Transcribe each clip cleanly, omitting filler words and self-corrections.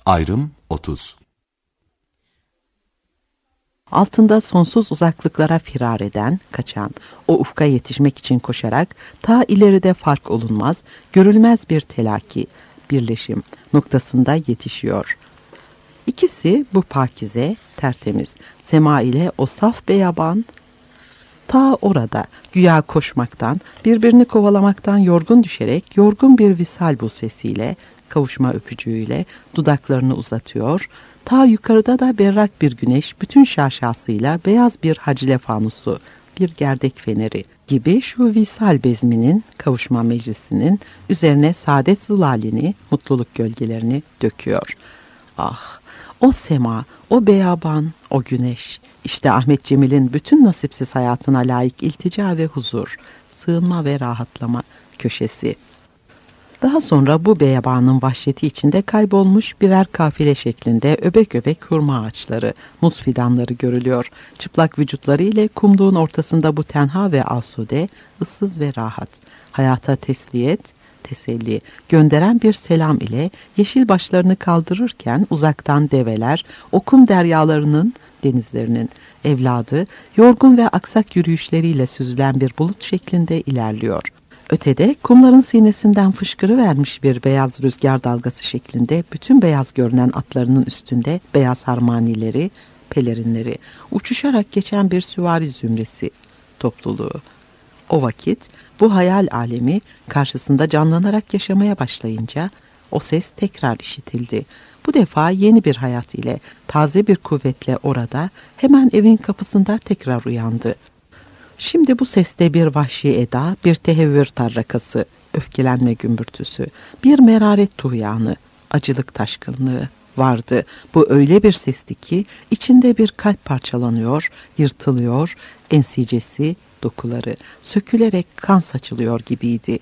Ayrım 30. Altında sonsuz uzaklıklara firar eden, kaçan, o ufka yetişmek için koşarak, ta ileride fark olunmaz, görülmez bir telaki, birleşim noktasında yetişiyor. İkisi bu pakize, tertemiz, sema ile o saf beyaban, ta orada güya koşmaktan, birbirini kovalamaktan yorgun düşerek, yorgun bir visal bu sesiyle, kavuşma öpücüğüyle dudaklarını uzatıyor. Ta yukarıda da berrak bir güneş bütün şaşasıyla beyaz bir hacile fanusu, bir gerdek feneri gibi şu visal bezminin, kavuşma meclisinin üzerine saadet zılalini, mutluluk gölgelerini döküyor. Ah, o sema, o beyaban, o güneş, işte Ahmet Cemil'in bütün nasipsiz hayatına layık iltica ve huzur, sığınma ve rahatlama köşesi. Daha sonra bu beyabanın vahşeti içinde kaybolmuş birer kafile şeklinde öbek öbek hurma ağaçları, muz fidanları görülüyor. Çıplak vücutları ile kumluğun ortasında bu tenha ve asude, ıssız ve rahat, hayata tesliyet, teselli, gönderen bir selam ile yeşil başlarını kaldırırken uzaktan develer, o kum deryalarının, denizlerinin evladı, yorgun ve aksak yürüyüşleriyle süzülen bir bulut şeklinde ilerliyor. Ötede kumların sinesinden fışkırıvermiş bir beyaz rüzgar dalgası şeklinde bütün beyaz görünen atlarının üstünde beyaz harmanileri, pelerinleri, uçuşarak geçen bir süvari zümresi topluluğu. O vakit bu hayal alemi karşısında canlanarak yaşamaya başlayınca o ses tekrar işitildi. Bu defa yeni bir hayat ile, taze bir kuvvetle orada, hemen evin kapısında tekrar uyandı. Şimdi bu seste bir vahşi eda, bir tehevvür tarrakası, öfkelenme gümbürtüsü, bir meraret tuğyanı, acılık taşkınlığı vardı. Bu öyle bir sesti ki içinde bir kalp parçalanıyor, yırtılıyor, ensicesi, dokuları sökülerek kan saçılıyor gibiydi.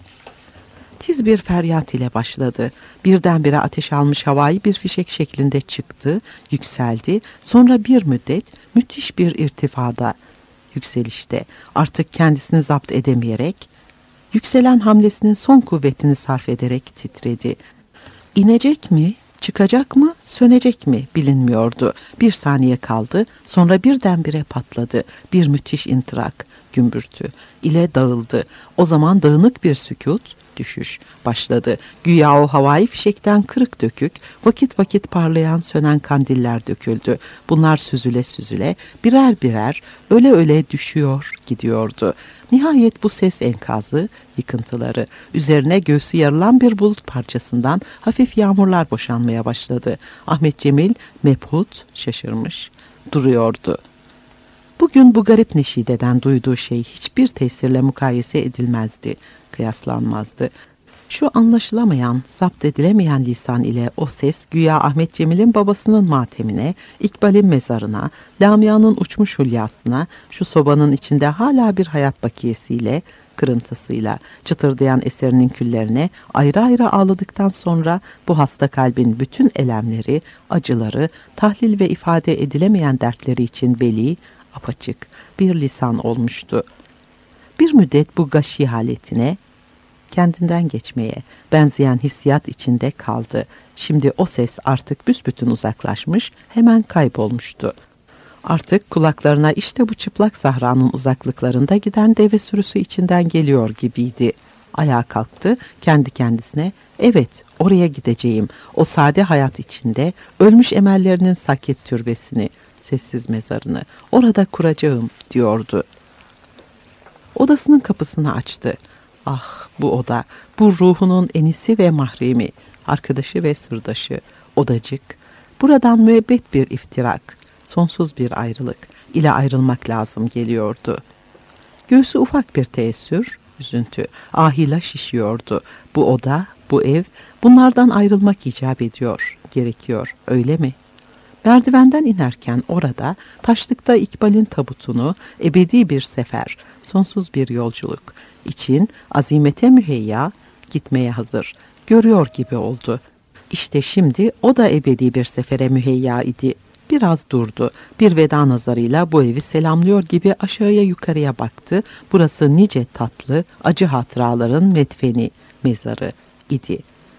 Tiz bir feryat ile başladı. Birdenbire ateş almış havai bir fişek şeklinde çıktı, yükseldi. Sonra bir müddet müthiş bir irtifada, yükselişte artık kendisini zapt edemeyerek, yükselen hamlesinin son kuvvetini sarf ederek titredi. İnecek mi, çıkacak mı, sönecek mi bilinmiyordu. Bir saniye kaldı, sonra birdenbire patladı. Bir müthiş intirak, gümbürtü ile dağıldı. O zaman dağınık bir sükût, düşüş başladı. Güya o havai fişekten kırık dökük, vakit vakit parlayan sönen kandiller döküldü. Bunlar süzüle süzüle, birer birer, öyle öyle düşüyor gidiyordu. Nihayet bu ses enkazı, yıkıntıları, üzerine göğsü yarılan bir bulut parçasından hafif yağmurlar boşanmaya başladı. Ahmet Cemil mebhut, şaşırmış, duruyordu. Bugün bu garip neşideden duyduğu şey hiçbir tesirle mukayese edilmezdi, kıyaslanmazdı. Şu anlaşılamayan, zapt edilemeyen lisan ile o ses güya Ahmet Cemil'in babasının matemine, İkbal'in mezarına, Lamia'nın uçmuş hülyasına, şu sobanın içinde hala bir hayat bakiyesiyle, kırıntısıyla, çıtırdayan eserinin küllerine ayrı ayrı ağladıktan sonra bu hasta kalbin bütün elemleri, acıları, tahlil ve ifade edilemeyen dertleri için veli, apaçık bir lisan olmuştu. Bir müddet bu gâşî haletine, kendinden geçmeye benzeyen hissiyat içinde kaldı. Şimdi o ses artık büsbütün uzaklaşmış, hemen kaybolmuştu. Artık kulaklarına işte bu çıplak sahranın uzaklıklarında giden deve sürüsü içinden geliyor gibiydi. Ayağa kalktı, kendi kendisine, evet oraya gideceğim, o sade hayat içinde ölmüş emellerinin saket türbesini, sessiz mezarını orada kuracağım diyordu. Odasının kapısını açtı. Ah bu oda, bu ruhunun enisi ve mahremi, arkadaşı ve sırdaşı, odacık. Buradan müebbet bir iftirak, sonsuz bir ayrılık ile ayrılmak lazım geliyordu. Göğsü ufak bir teessür, üzüntü, ahıyla şişiyordu. Bu oda, bu ev, bunlardan ayrılmak icap ediyor, gerekiyor, öyle mi? Merdivenden inerken orada, taşlıkta İkbal'in tabutunu, ebedi bir sefer, sonsuz bir yolculuk için azimete müheyya, gitmeye hazır, görüyor gibi oldu. İşte şimdi o da ebedi bir sefere müheyya idi. Biraz durdu. Bir veda nazarıyla bu evi selamlıyor gibi aşağıya yukarıya baktı. Burası nice tatlı, acı hatıraların medfeni, mezarı idi.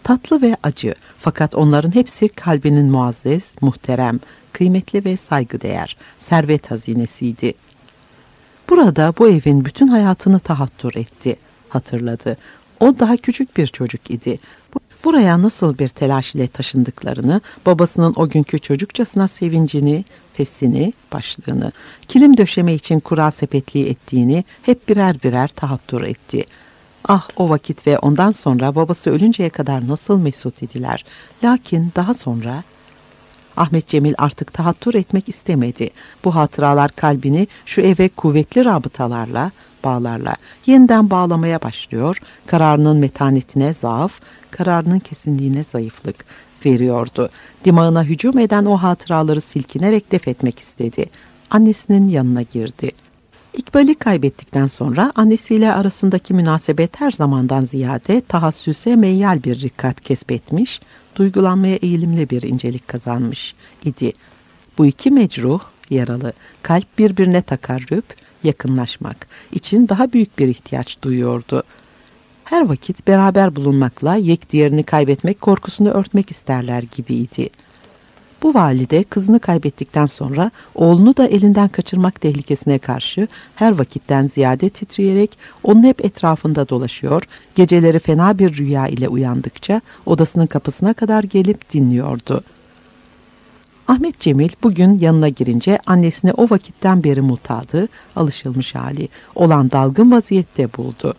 Tatlı ve acı, fakat onların hepsi kalbinin muazzez, muhterem, kıymetli ve saygıdeğer, servet hazinesiydi. Burada bu evin bütün hayatını tahattür etti, hatırladı. O daha küçük bir çocuk idi. Buraya nasıl bir telaş ile taşındıklarını, babasının o günkü çocukçasına sevincini, fesini, başlığını, kilim döşeme için kura sepetliği ettiğini hep birer birer tahattür etti. Ah, o vakit ve ondan sonra babası ölünceye kadar nasıl mesut idiler. Lakin daha sonra Ahmet Cemil artık tahattür etmek istemedi. Bu hatıralar kalbini şu eve kuvvetli rabıtalarla, bağlarla yeniden bağlamaya başlıyor, kararının metanetine zaaf, kararının kesinliğine zayıflık veriyordu. Dimağına hücum eden o hatıraları silkinerek def etmek istedi. Annesinin yanına girdi. İkbal'i kaybettikten sonra annesiyle arasındaki münasebet her zamandan ziyade tahassüse meyyal bir rikkat kesbetmiş, duygulanmaya eğilimli bir incelik kazanmış idi. Bu iki mecruh, yaralı, kalp birbirine takarrüp, yakınlaşmak için daha büyük bir ihtiyaç duyuyordu. Her vakit beraber bulunmakla yek diğerini kaybetmek korkusunu örtmek isterler gibiydi. Bu valide kızını kaybettikten sonra oğlunu da elinden kaçırmak tehlikesine karşı her vakitten ziyade titreyerek onun hep etrafında dolaşıyor, geceleri fena bir rüya ile uyandıkça odasının kapısına kadar gelip dinliyordu. Ahmet Cemil bugün yanına girince annesine o vakitten beri mutadı, alışılmış hali olan dalgın vaziyette buldu.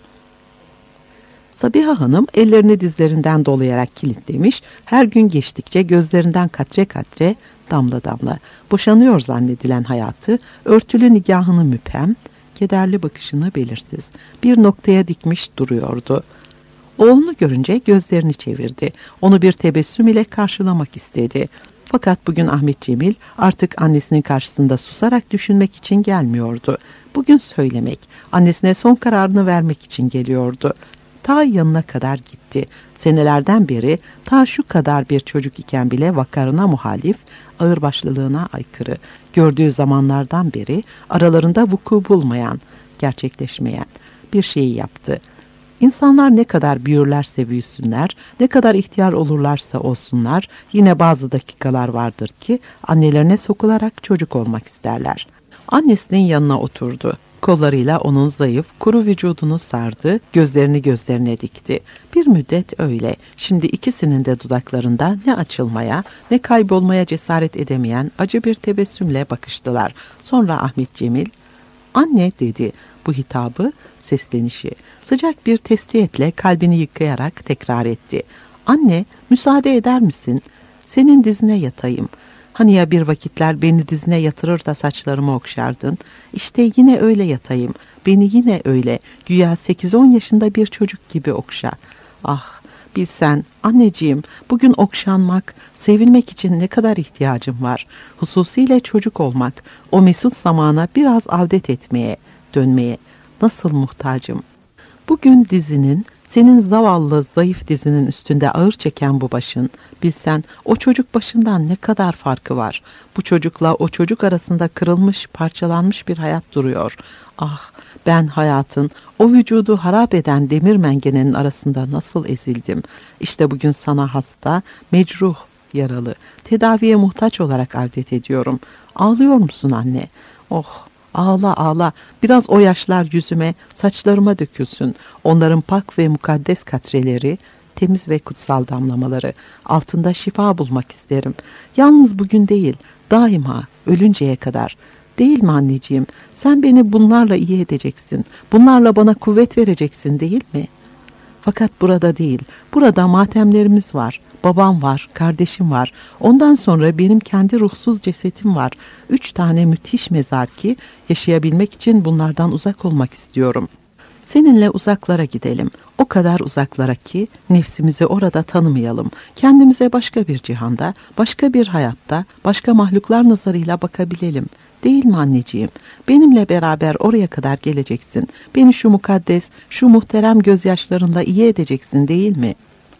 Sabiha Hanım ellerini dizlerinden dolayarak kilitlemiş, her gün geçtikçe gözlerinden katre katre, damla damla boşanıyor zannedilen hayatı, örtülü nigahını müphem, kederli bakışını belirsiz bir noktaya dikmiş duruyordu. Oğlunu görünce gözlerini çevirdi, onu bir tebessüm ile karşılamak istedi. Fakat bugün Ahmet Cemil artık annesinin karşısında susarak düşünmek için gelmiyordu. Bugün söylemek, annesine son kararını vermek için geliyordu. Ta yanına kadar gitti. Senelerden beri ta şu kadar bir çocuk iken bile vakarına muhalif, ağırbaşlılığına aykırı, gördüğü zamanlardan beri aralarında vuku bulmayan, gerçekleşmeyen bir şeyi yaptı. İnsanlar ne kadar büyürlerse büyüsünler, ne kadar ihtiyar olurlarsa olsunlar, yine bazı dakikalar vardır ki annelerine sokularak çocuk olmak isterler. Annesinin yanına oturdu. Kollarıyla onun zayıf, kuru vücudunu sardı, gözlerini gözlerine dikti. Bir müddet öyle. Şimdi ikisinin de dudaklarında ne açılmaya, ne kaybolmaya cesaret edemeyen acı bir tebessümle bakıştılar. Sonra Ahmet Cemil, "Anne," dedi. Bu hitabı, seslenişi sıcak bir tesliyetle kalbini yıkayarak tekrar etti. "Anne, müsaade eder misin? Senin dizine yatayım. Hani ya bir vakitler beni dizine yatırır da saçlarımı okşardın. İşte yine öyle yatayım. Beni yine öyle, güya 8-10 yaşında bir çocuk gibi okşa. Ah, bilsen anneciğim, bugün okşanmak, sevilmek için ne kadar ihtiyacım var. Hususiyle çocuk olmak, o mesut zamana biraz avdet etmeye, dönmeye nasıl muhtacım. Bugün dizinin, senin zavallı, zayıf dizinin üstünde ağır çeken bu başın, bilsen o çocuk başından ne kadar farkı var. Bu çocukla o çocuk arasında kırılmış, parçalanmış bir hayat duruyor. Ah, ben hayatın, o vücudu harap eden demir mengenenin arasında nasıl ezildim. İşte bugün sana hasta, mecruh, yaralı, tedaviye muhtaç olarak avdet ediyorum. Ağlıyor musun anne? Oh! Ağla ağla, biraz o yaşlar yüzüme, saçlarıma dökülsün. Onların pak ve mukaddes katreleri, temiz ve kutsal damlamaları, altında şifa bulmak isterim. Yalnız bugün değil, daima, ölünceye kadar. Değil mi anneciğim? Sen beni bunlarla iyi edeceksin. Bunlarla bana kuvvet vereceksin, değil mi? Fakat burada değil, burada matemlerimiz var. Babam var, kardeşim var. Ondan sonra benim kendi ruhsuz cesetim var. 3 tane müthiş mezar ki yaşayabilmek için bunlardan uzak olmak istiyorum. Seninle uzaklara gidelim. O kadar uzaklara ki nefsimizi orada tanımayalım. Kendimize başka bir cihanda, başka bir hayatta, başka mahluklar nazarıyla bakabilelim. Değil mi anneciğim? Benimle beraber oraya kadar geleceksin. Beni şu mukaddes, şu muhterem gözyaşlarınla iyi edeceksin, değil mi?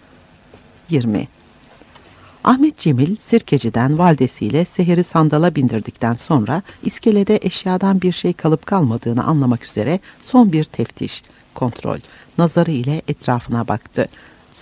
20. Ahmet Cemil Sirkeci'den validesiyle Seher'i sandala bindirdikten sonra iskelede eşyadan bir şey kalıp kalmadığını anlamak üzere son bir teftiş, kontrol, nazarı ile etrafına baktı.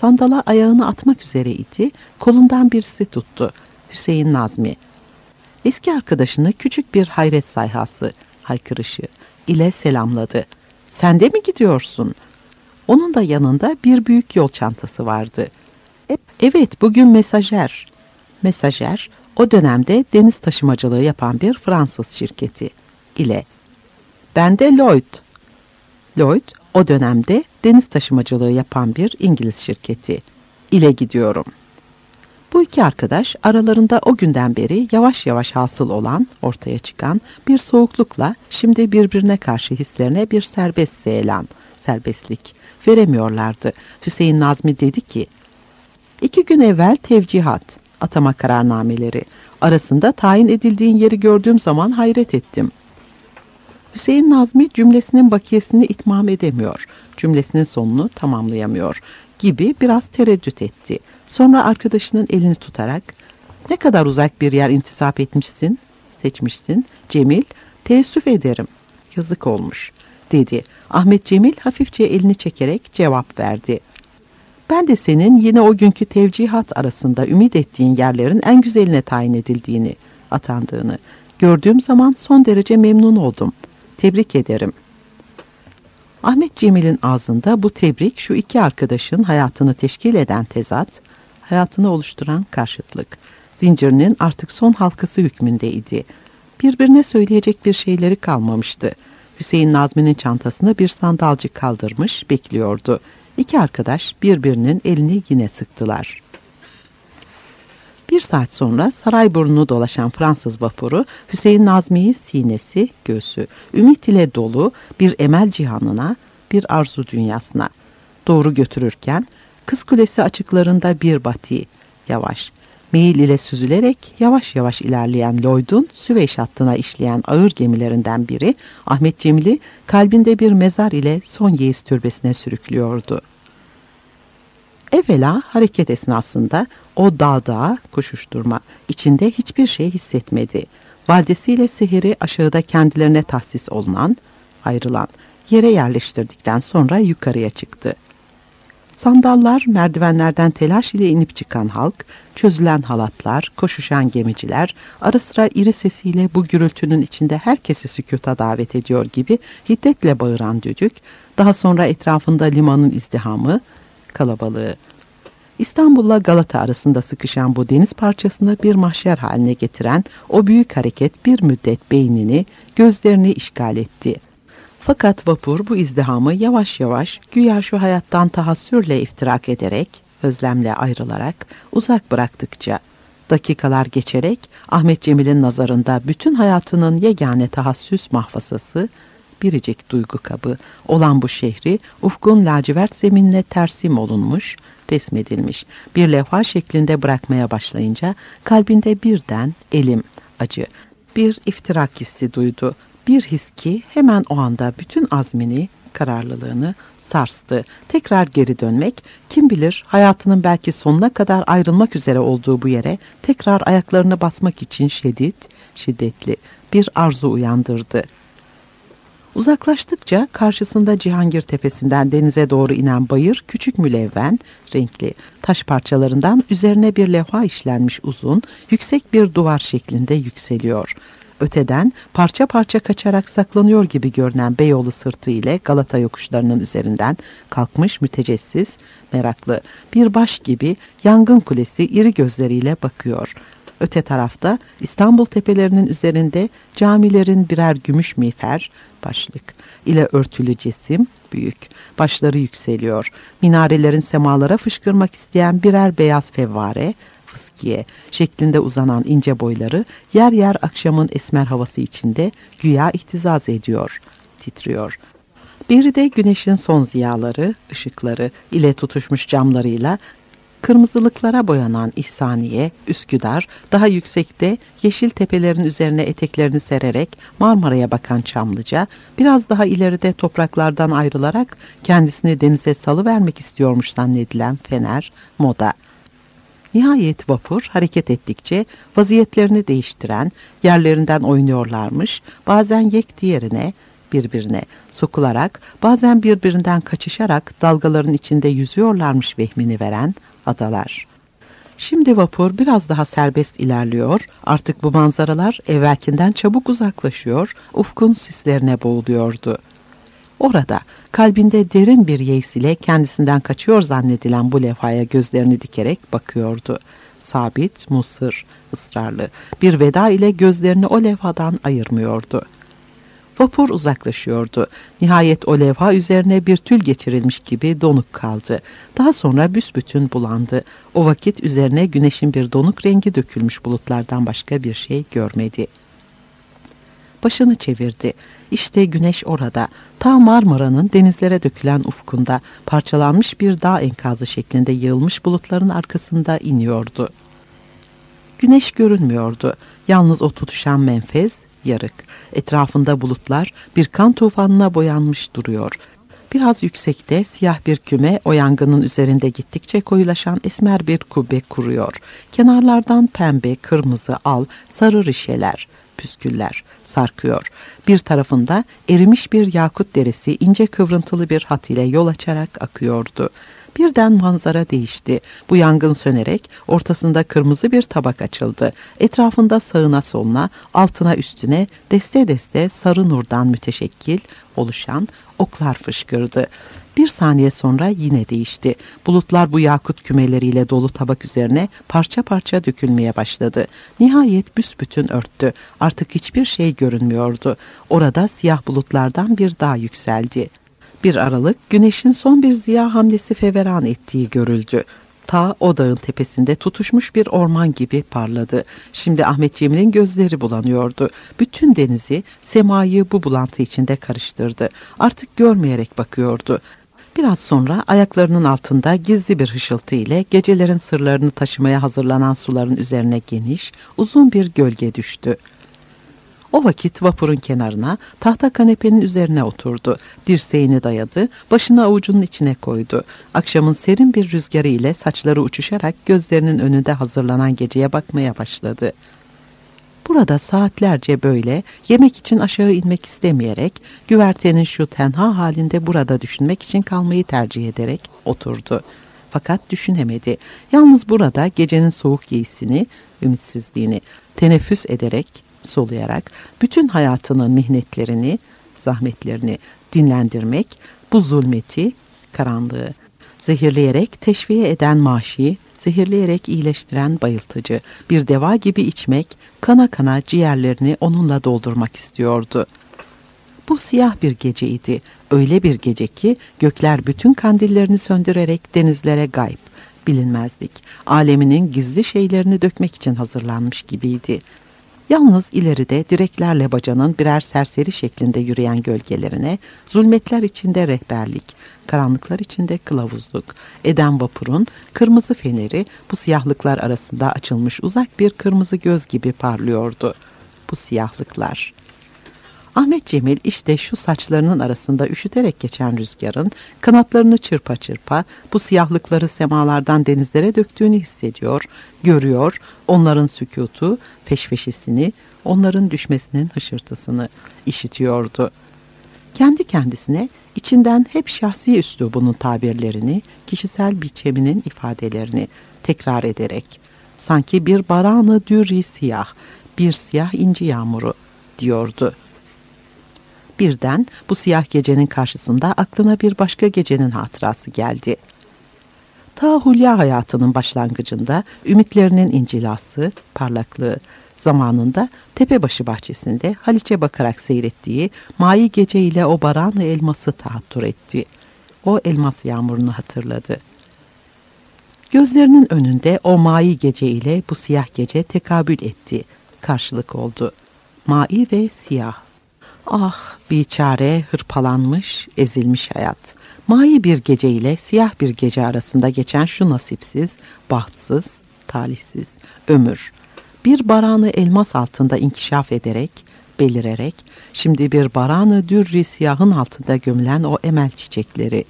Sandala ayağını atmak üzere iti, kolundan birisi tuttu. Hüseyin Nazmi. Eski arkadaşını küçük bir hayret sayhası, haykırışı ile selamladı. Sen de mi gidiyorsun? Onun da yanında bir büyük yol çantası vardı. Evet, bugün mesajer. Mesajer, o dönemde deniz taşımacılığı yapan bir Fransız şirketi ile. Ben de Lloyd. Lloyd, o dönemde deniz taşımacılığı yapan bir İngiliz şirketi ile gidiyorum. Bu iki arkadaş aralarında o günden beri yavaş yavaş hasıl olan, ortaya çıkan bir soğuklukla şimdi birbirine karşı hislerine bir serbestlik veremiyorlardı. Hüseyin Nazmi dedi ki, 2 gün evvel tevcihat, atama kararnameleri arasında tayin edildiğin yeri gördüğüm zaman hayret ettim. Hüseyin Nazmi cümlesinin bakiyesini itmam edemiyor, cümlesinin sonunu tamamlayamıyor gibi biraz tereddüt etti. Sonra arkadaşının elini tutarak, ne kadar uzak bir yer intisap seçmişsin, Cemil, teessüf ederim, yazık olmuş, dedi. Ahmet Cemil hafifçe elini çekerek cevap verdi. Ben de senin yine o günkü tevcihat arasında ümit ettiğin yerlerin en güzeline tayin edildiğini, atandığını gördüğüm zaman son derece memnun oldum. Tebrik ederim. Ahmet Cemil'in ağzında bu tebrik şu iki arkadaşın hayatını teşkil eden tezat, hayatını oluşturan karşıtlık, zincirinin artık son halkası hükmündeydi. Birbirine söyleyecek bir şeyleri kalmamıştı. Hüseyin Nazmi'nin çantasını bir sandalcı kaldırmış bekliyordu. İki arkadaş birbirinin elini yine sıktılar. 1 saat sonra Sarayburnu'nu dolaşan Fransız vapuru Hüseyin Nazmi'yi sinesi, göğsü, ümit ile dolu bir emel cihanına, bir arzu dünyasına doğru götürürken Kız Kulesi açıklarında bir bati, yavaş, meyil ile süzülerek yavaş yavaş ilerleyen Lloyd'un Süveyş hattına işleyen ağır gemilerinden biri Ahmet Cemil'i kalbinde bir mezar ile son yeis türbesine sürüklüyordu. Evvela hareket esnasında o dağ koşuşturma içinde hiçbir şey hissetmedi. Validesiyle Seher'i aşağıda kendilerine tahsis olunan, ayrılan yere yerleştirdikten sonra yukarıya çıktı. Sandallar, merdivenlerden telaş ile inip çıkan halk, çözülen halatlar, koşuşan gemiciler, ara sıra iri sesiyle bu gürültünün içinde herkesi sükuta davet ediyor gibi hiddetle bağıran düdük, daha sonra etrafında limanın izdihamı, kalabalığı. İstanbul'la Galata arasında sıkışan bu deniz parçasını bir mahşer haline getiren o büyük hareket bir müddet beynini, gözlerini işgal etti. Fakat vapur bu izdihamı yavaş yavaş, güya şu hayattan tahassürle iftirak ederek, özlemle ayrılarak, uzak bıraktıkça, dakikalar geçerek Ahmet Cemil'in nazarında bütün hayatının yegane tahassüs mahfasası, biricik duygu kabı olan bu şehri ufkun lacivert zeminine tersim olunmuş, resmedilmiş bir levha şeklinde bırakmaya başlayınca kalbinde birden elim, acı, bir iftirak hissi duydu. Bir his ki hemen o anda bütün azmini, kararlılığını sarstı. Tekrar geri dönmek, kim bilir hayatının belki sonuna kadar ayrılmak üzere olduğu bu yere tekrar ayaklarını basmak için şiddetli bir arzu uyandırdı. Uzaklaştıkça karşısında Cihangir Tepesi'nden denize doğru inen bayır küçük mülevven, renkli taş parçalarından üzerine bir levha işlenmiş uzun, yüksek bir duvar şeklinde yükseliyor. Öteden parça parça kaçarak saklanıyor gibi görünen Beyoğlu sırtı ile Galata yokuşlarının üzerinden kalkmış mütecessiz, meraklı bir baş gibi yangın kulesi iri gözleriyle bakıyor. Öte tarafta İstanbul tepelerinin üzerinde camilerin birer gümüş miğfer, başlık ile örtülü cisim, büyük, başları yükseliyor. Minarelerin semalara fışkırmak isteyen birer beyaz fevvare, fıskiye şeklinde uzanan ince boyları yer yer akşamın esmer havası içinde güya ihtizaz ediyor, titriyor. Biri de güneşin son ziyaları, ışıkları ile tutuşmuş camlarıyla kırmızılıklara boyanan İhsaniye, Üsküdar, daha yüksekte yeşil tepelerin üzerine eteklerini sererek Marmara'ya bakan Çamlıca, biraz daha ileride topraklardan ayrılarak kendisini denize salıvermek istiyormuş zannedilen Fener, Moda. Nihayet vapur hareket ettikçe vaziyetlerini değiştiren, yerlerinden oynuyorlarmış, bazen yek diğerine, birbirine sokularak, bazen birbirinden kaçışarak dalgaların içinde yüzüyorlarmış vehmini veren adalar. Şimdi vapur biraz daha serbest ilerliyor, artık bu manzaralar evvelkinden çabuk uzaklaşıyor, ufkun sislerine boğuluyordu. Orada kalbinde derin bir yeis ile kendisinden kaçıyor zannedilen bu levhaya gözlerini dikerek bakıyordu. Sabit, musır, ısrarlı bir veda ile gözlerini o levhadan ayırmıyordu. Vapur uzaklaşıyordu. Nihayet o levha üzerine bir tül geçirilmiş gibi donuk kaldı. Daha sonra büsbütün bulandı. O vakit üzerine güneşin bir donuk rengi dökülmüş bulutlardan başka bir şey görmedi. Başını çevirdi. İşte güneş orada, ta Marmara'nın denizlere dökülen ufkunda, parçalanmış bir dağ enkazı şeklinde yığılmış bulutların arkasında iniyordu. Güneş görünmüyordu. Yalnız o tutuşan menfez, yarık. Etrafında bulutlar bir kan tufanına boyanmış duruyor. Biraz yüksekte siyah bir küme o yangının üzerinde gittikçe koyulaşan esmer bir kubbe kuruyor. Kenarlardan pembe, kırmızı, al, sarı rişeler, püsküller sarkıyor. Bir tarafında erimiş bir yakut derisi ince kıvrıntılı bir hat ile yol açarak akıyordu. Birden manzara değişti. Bu yangın sönerek ortasında kırmızı bir tabak açıldı. Etrafında sağına soluna, altına üstüne deste deste sarı nurdan müteşekkil oluşan oklar fışkırdı. Bir saniye sonra yine değişti. Bulutlar bu yakut kümeleriyle dolu tabak üzerine parça parça dökülmeye başladı. Nihayet büsbütün örttü. Artık hiçbir şey görünmüyordu. Orada siyah bulutlardan bir dağ yükseldi. Bir aralık güneşin son bir ziya hamlesi feveran ettiği görüldü. Ta o dağın tepesinde tutuşmuş bir orman gibi parladı. Şimdi Ahmet Cemil'in gözleri bulanıyordu. Bütün denizi, semayı bu bulantı içinde karıştırdı. Artık görmeyerek bakıyordu. Biraz sonra ayaklarının altında gizli bir hışıltı ile gecelerin sırlarını taşımaya hazırlanan suların üzerine geniş, uzun bir gölge düştü. O vakit vapurun kenarına, tahta kanepenin üzerine oturdu. Dirseğini dayadı, başını avucunun içine koydu. Akşamın serin bir rüzgarı ile saçları uçuşarak gözlerinin önünde hazırlanan geceye bakmaya başladı. Burada saatlerce böyle, yemek için aşağı inmek istemeyerek, güvertenin şu tenha halinde burada düşünmek için kalmayı tercih ederek oturdu. Fakat düşünemedi. Yalnız burada gecenin soğuk yeisini, ümitsizliğini teneffüs ederek, soluyarak bütün hayatının mihnetlerini, zahmetlerini dinlendirmek, bu zulmeti, karanlığı zehirleyerek teşviye eden maşi, zehirleyerek iyileştiren bayıltıcı, bir deva gibi içmek, kana kana ciğerlerini onunla doldurmak istiyordu. Bu siyah bir geceydi. Öyle bir gece ki gökler bütün kandillerini söndürerek denizlere gayb, bilinmezlik, aleminin gizli şeylerini dökmek için hazırlanmış gibiydi. Yalnız ileride direklerle bacanın birer serseri şeklinde yürüyen gölgelerine, zulmetler içinde rehberlik, karanlıklar içinde kılavuzluk eden vapurun kırmızı feneri bu siyahlıklar arasında açılmış uzak bir kırmızı göz gibi parlıyordu. Bu siyahlıklar. Ahmet Cemil işte şu saçlarının arasında üşüterek geçen rüzgarın kanatlarını çırpa çırpa bu siyahlıkları semalardan denizlere döktüğünü hissediyor, görüyor, onların sükutu, feşfeşisini, onların düşmesinin hışırtısını işitiyordu. Kendi kendisine içinden hep şahsi üslubunun tabirlerini, kişisel biçiminin ifadelerini tekrar ederek, sanki bir baranı dürri siyah, bir siyah inci yağmuru diyordu. Birden bu siyah gecenin karşısında aklına bir başka gecenin hatırası geldi. Ta hulya hayatının başlangıcında ümitlerinin incilası, parlaklığı, zamanında Tepebaşı bahçesinde Haliç'e bakarak seyrettiği mavi gece ile o baranı elması tahattür etti. O elmas yağmurunu hatırladı. Gözlerinin önünde o mavi gece ile bu siyah gece tekabül etti, karşılık oldu. Mavi ve siyah. Ah, biçare, hırpalanmış, ezilmiş hayat. Mavi bir gece ile siyah bir gece arasında geçen şu nasipsiz, bahtsız, talihsiz ömür. Bir baranı elmas altında inkişaf ederek, belirerek, şimdi bir baranı dürri siyahın altında gömülen o emel çiçekleri.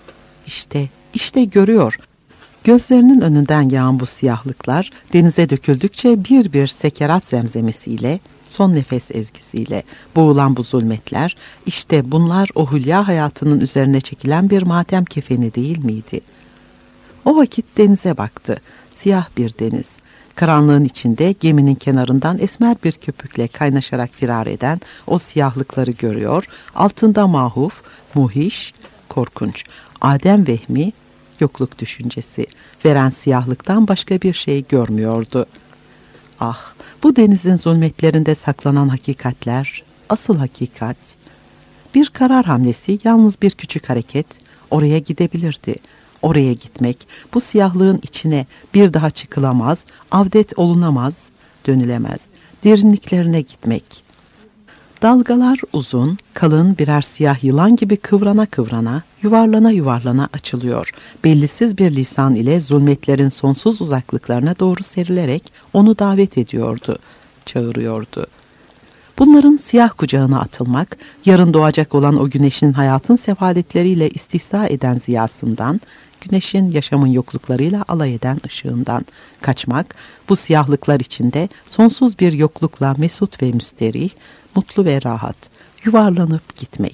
İşte görüyor. Gözlerinin önünden yağan bu siyahlıklar denize döküldükçe bir bir sekerat zemzemesiyle son nefes ezgisiyle boğulan bu zulmetler, işte bunlar o hülya hayatının üzerine çekilen bir matem kefeni değil miydi? O vakit denize baktı. Siyah bir deniz. Karanlığın içinde geminin kenarından esmer bir köpükle kaynaşarak firar eden o siyahlıkları görüyor. Altında mahuf, muhiş, korkunç, Adem vehmi, yokluk düşüncesi veren siyahlıktan başka bir şey görmüyordu. Ah, bu denizin zulmetlerinde saklanan hakikatler, asıl hakikat. Bir karar hamlesi, yalnız bir küçük hareket oraya gidebilirdi. Oraya gitmek, bu siyahlığın içine bir daha çıkılamaz, avdet olunamaz, dönülemez. Derinliklerine gitmek. Dalgalar uzun, kalın birer siyah yılan gibi kıvrana kıvrana, yuvarlana yuvarlana açılıyor. Bellisiz bir lisan ile zulmetlerin sonsuz uzaklıklarına doğru serilerek onu davet ediyordu, çağırıyordu. Bunların siyah kucağına atılmak, yarın doğacak olan o güneşin hayatın sefaletleriyle istihza eden ziyasından, güneşin yaşamın yokluklarıyla alay eden ışığından kaçmak, bu siyahlıklar içinde sonsuz bir yoklukla mesut ve müsterih, mutlu ve rahat, yuvarlanıp gitmek.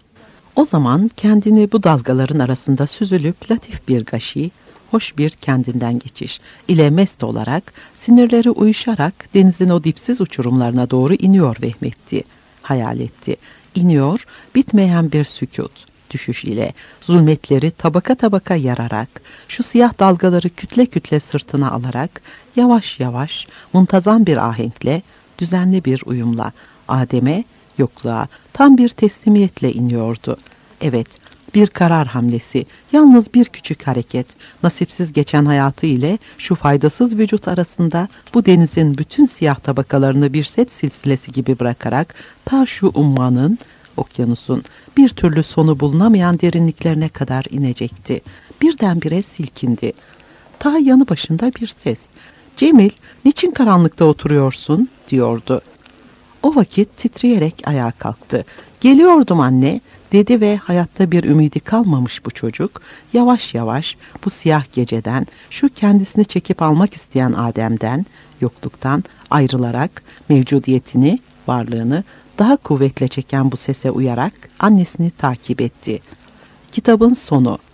O zaman kendini bu dalgaların arasında süzülüp latif bir gaşi, hoş bir kendinden geçiş ile mest olarak, sinirleri uyuşarak denizin o dipsiz uçurumlarına doğru iniyor vehmetti, hayal etti. İniyor, bitmeyen bir sükût, düşüş ile, zulmetleri tabaka tabaka yararak, şu siyah dalgaları kütle kütle sırtına alarak, yavaş yavaş, muntazam bir ahenkle, düzenli bir uyumla, Adem'e, yokluğa, tam bir teslimiyetle iniyordu. Evet, bir karar hamlesi, yalnız bir küçük hareket, nasipsiz geçen hayatı ile şu faydasız vücut arasında bu denizin bütün siyah tabakalarını bir set silsilesi gibi bırakarak ta şu ummanın, okyanusun bir türlü sonu bulunamayan derinliklerine kadar inecekti. Birdenbire silkindi. Ta yanı başında bir ses, "Cemil, niçin karanlıkta oturuyorsun?" diyordu. O vakit titreyerek ayağa kalktı. "Geliyordum anne," dedi ve hayatta bir ümidi kalmamış bu çocuk, yavaş yavaş bu siyah geceden, şu kendisini çekip almak isteyen Adem'den, yokluktan ayrılarak mevcudiyetini, varlığını daha kuvvetle çeken bu sese uyarak annesini takip etti. Kitabın sonu.